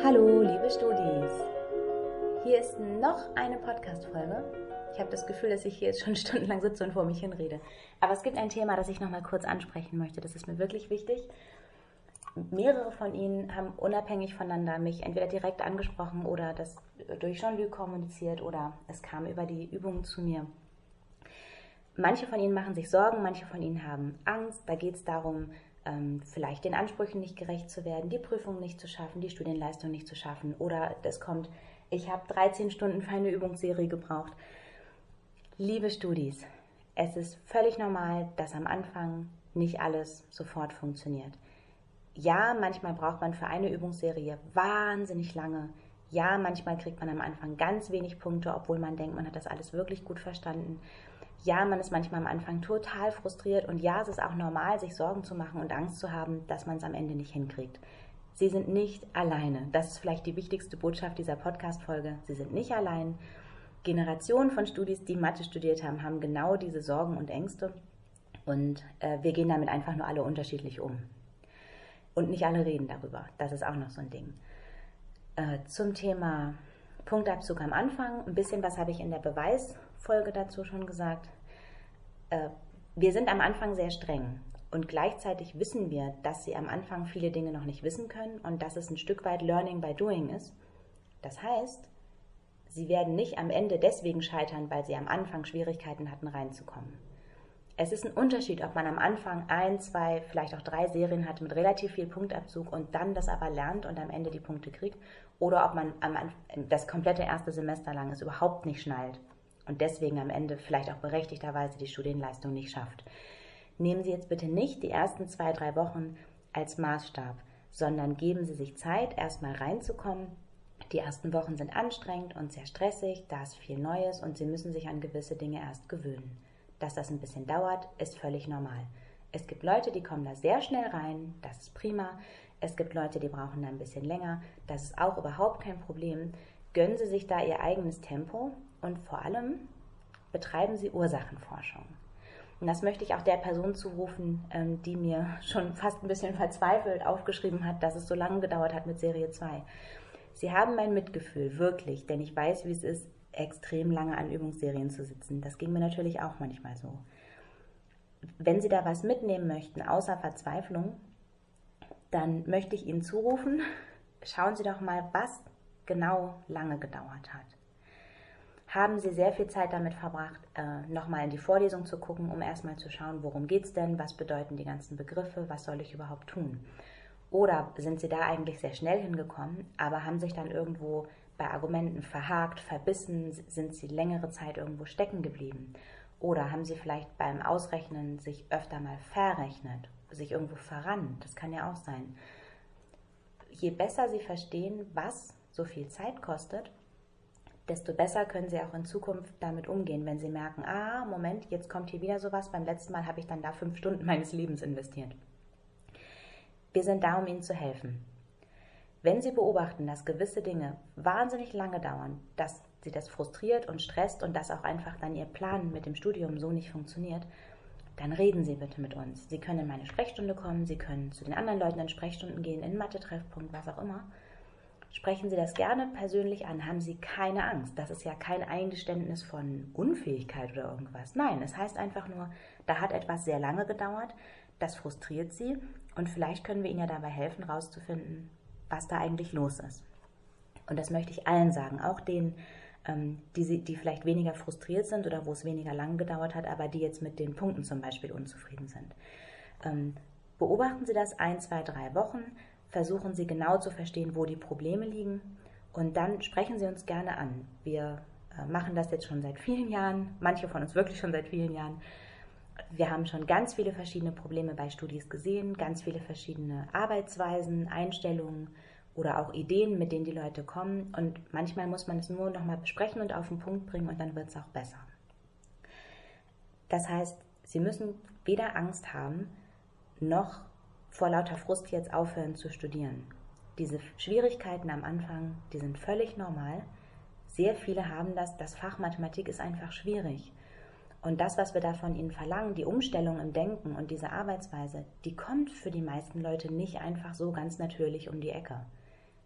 Hallo, liebe Studis. Hier ist noch eine Podcast-Folge. Ich habe das Gefühl, dass ich hier jetzt schon stundenlang sitze und vor mich hinrede. Aber es gibt ein Thema, das ich noch mal kurz ansprechen möchte. Das ist mir wirklich wichtig. Mehrere von Ihnen haben unabhängig voneinander mich entweder direkt angesprochen oder das durch Jean-Luc kommuniziert oder es kam über die Übungen zu mir. Manche von Ihnen machen sich Sorgen, manche von Ihnen haben Angst. Da geht es darum, vielleicht den Ansprüchen nicht gerecht zu werden, die Prüfung nicht zu schaffen, die Studienleistung nicht zu schaffen. Oder es kommt, ich habe 13 Stunden für eine Übungsserie gebraucht. Liebe Studis, es ist völlig normal, dass am Anfang nicht alles sofort funktioniert. Ja, manchmal braucht man für eine Übungsserie wahnsinnig lange. Ja, manchmal kriegt man am Anfang ganz wenig Punkte, obwohl man denkt, man hat das alles wirklich gut verstanden. Ja, man ist manchmal am Anfang total frustriert und ja, es ist auch normal, sich Sorgen zu machen und Angst zu haben, dass man es am Ende nicht hinkriegt. Sie sind nicht alleine. Das ist vielleicht die wichtigste Botschaft dieser Podcast-Folge. Sie sind nicht allein. Generationen von Studis, die Mathe studiert haben, haben genau diese Sorgen und Ängste und wir gehen damit einfach nur alle unterschiedlich um. Und nicht alle reden darüber. Das ist auch noch so ein Ding. Zum Thema Punktabzug am Anfang. Ein bisschen was habe ich in der Beweisfolge dazu schon gesagt. Wir sind am Anfang sehr streng. Und gleichzeitig wissen wir, dass Sie am Anfang viele Dinge noch nicht wissen können und dass es ein Stück weit Learning by Doing ist. Das heißt, Sie werden nicht am Ende deswegen scheitern, weil Sie am Anfang Schwierigkeiten hatten, reinzukommen. Es ist ein Unterschied, ob man am Anfang 1, 2, vielleicht auch 3 Serien hat mit relativ viel Punktabzug und dann das aber lernt und am Ende die Punkte kriegt, oder ob man das komplette erste Semester lang es überhaupt nicht schnallt und deswegen am Ende vielleicht auch berechtigterweise die Studienleistung nicht schafft. Nehmen Sie jetzt bitte nicht die ersten 2, 3 Wochen als Maßstab, sondern geben Sie sich Zeit, erstmal reinzukommen. Die ersten Wochen sind anstrengend und sehr stressig, da ist viel Neues und Sie müssen sich an gewisse Dinge erst gewöhnen. Dass das ein bisschen dauert, ist völlig normal. Es gibt Leute, die kommen da sehr schnell rein, das ist prima. Es gibt Leute, die brauchen da ein bisschen länger, das ist auch überhaupt kein Problem. Gönnen Sie sich da Ihr eigenes Tempo und vor allem betreiben Sie Ursachenforschung. Und das möchte ich auch der Person zurufen, die mir schon fast ein bisschen verzweifelt aufgeschrieben hat, dass es so lange gedauert hat mit Serie 2. Sie haben mein Mitgefühl, wirklich, denn ich weiß, wie es ist, extrem lange an Übungsserien zu sitzen. Das ging mir natürlich auch manchmal so. Wenn Sie da was mitnehmen möchten, außer Verzweiflung, dann möchte ich Ihnen zurufen, schauen Sie doch mal, was genau lange gedauert hat. Haben Sie sehr viel Zeit damit verbracht, nochmal in die Vorlesung zu gucken, um erstmal zu schauen, worum geht es denn, was bedeuten die ganzen Begriffe, was soll ich überhaupt tun? Oder sind Sie da eigentlich sehr schnell hingekommen, aber haben sich dann irgendwo bei Argumenten verhakt, verbissen, sind Sie längere Zeit irgendwo stecken geblieben? Oder haben Sie vielleicht beim Ausrechnen sich öfter mal verrechnet, sich irgendwo verrannt? Das kann ja auch sein. Je besser Sie verstehen, was so viel Zeit kostet, desto besser können Sie auch in Zukunft damit umgehen, wenn Sie merken, Moment, jetzt kommt hier wieder sowas, beim letzten Mal habe ich dann da 5 Stunden meines Lebens investiert. Wir sind da, um Ihnen zu helfen. Wenn Sie beobachten, dass gewisse Dinge wahnsinnig lange dauern, dass Sie das frustriert und stresst und dass auch einfach dann Ihr Plan mit dem Studium so nicht funktioniert, dann reden Sie bitte mit uns. Sie können in meine Sprechstunde kommen, Sie können zu den anderen Leuten in Sprechstunden gehen, in Mathe-Treffpunkt, was auch immer. Sprechen Sie das gerne persönlich an, haben Sie keine Angst. Das ist ja kein Eingeständnis von Unfähigkeit oder irgendwas. Nein, es heißt einfach nur, da hat etwas sehr lange gedauert, das frustriert Sie und vielleicht können wir Ihnen ja dabei helfen, herauszufinden, was da eigentlich los ist. Und das möchte ich allen sagen, auch denen, die vielleicht weniger frustriert sind oder wo es weniger lang gedauert hat, aber die jetzt mit den Punkten zum Beispiel unzufrieden sind. Beobachten Sie das 1, 2, 3 Wochen, versuchen Sie genau zu verstehen, wo die Probleme liegen und dann sprechen Sie uns gerne an. Wir machen das jetzt schon seit vielen Jahren, manche von uns wirklich schon seit vielen Jahren. Wir haben schon ganz viele verschiedene Probleme bei Studis gesehen, ganz viele verschiedene Arbeitsweisen, Einstellungen oder auch Ideen, mit denen die Leute kommen. Und manchmal muss man es nur nochmal besprechen und auf den Punkt bringen und dann wird es auch besser. Das heißt, Sie müssen weder Angst haben, noch vor lauter Frust jetzt aufhören zu studieren. Diese Schwierigkeiten am Anfang, die sind völlig normal. Sehr viele haben das Fach Mathematik ist einfach schwierig. Und das, was wir da von ihnen verlangen, die Umstellung im Denken und diese Arbeitsweise, die kommt für die meisten Leute nicht einfach so ganz natürlich um die Ecke.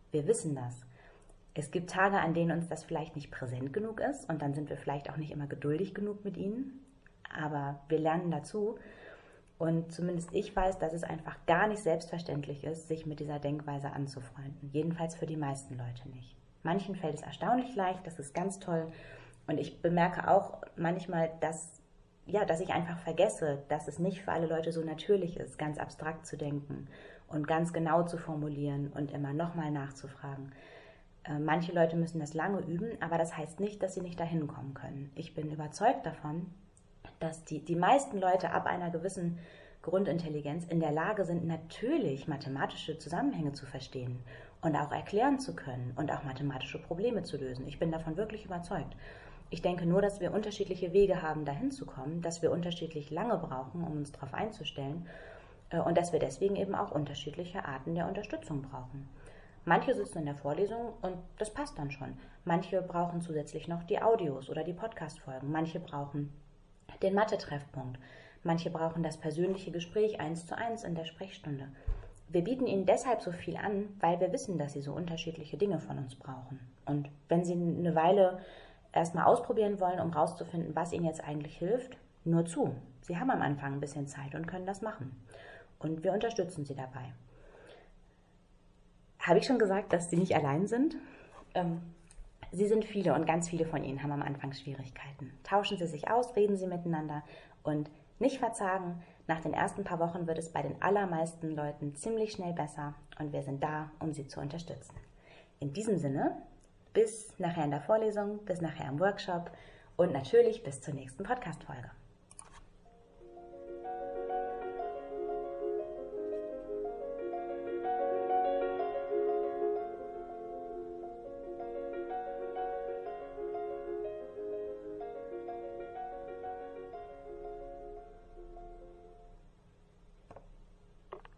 Wir wissen das. Es gibt Tage, an denen uns das vielleicht nicht präsent genug ist und dann sind wir vielleicht auch nicht immer geduldig genug mit ihnen, aber wir lernen dazu und zumindest ich weiß, dass es einfach gar nicht selbstverständlich ist, sich mit dieser Denkweise anzufreunden. Jedenfalls für die meisten Leute nicht. Manchen fällt es erstaunlich leicht, das ist ganz toll und ich bemerke auch manchmal, dass ich einfach vergesse, dass es nicht für alle Leute so natürlich ist, ganz abstrakt zu denken und ganz genau zu formulieren und immer nochmal nachzufragen. Manche Leute müssen das lange üben, aber das heißt nicht, dass sie nicht dahin kommen können. Ich bin überzeugt davon, dass die meisten Leute ab einer gewissen Grundintelligenz in der Lage sind, natürlich mathematische Zusammenhänge zu verstehen und auch erklären zu können und auch mathematische Probleme zu lösen. Ich bin davon wirklich überzeugt. Ich denke nur, dass wir unterschiedliche Wege haben, dahin zu kommen, dass wir unterschiedlich lange brauchen, um uns darauf einzustellen und dass wir deswegen eben auch unterschiedliche Arten der Unterstützung brauchen. Manche sitzen in der Vorlesung und das passt dann schon. Manche brauchen zusätzlich noch die Audios oder die Podcast-Folgen. Manche brauchen den Mathe-Treffpunkt. Manche brauchen das persönliche Gespräch 1:1 in der Sprechstunde. Wir bieten ihnen deshalb so viel an, weil wir wissen, dass sie so unterschiedliche Dinge von uns brauchen. Und wenn sie eine Weile erstmal ausprobieren wollen, um rauszufinden, was ihnen jetzt eigentlich hilft, nur zu. Sie haben am Anfang ein bisschen Zeit und können das machen. Und wir unterstützen sie dabei. Habe ich schon gesagt, dass sie nicht allein sind? Sie sind viele und ganz viele von ihnen haben am Anfang Schwierigkeiten. Tauschen Sie sich aus, reden Sie miteinander und nicht verzagen. Nach den ersten paar Wochen wird es bei den allermeisten Leuten ziemlich schnell besser und wir sind da, um Sie zu unterstützen. In diesem Sinne, bis nachher in der Vorlesung, bis nachher im Workshop und natürlich bis zur nächsten Podcast-Folge.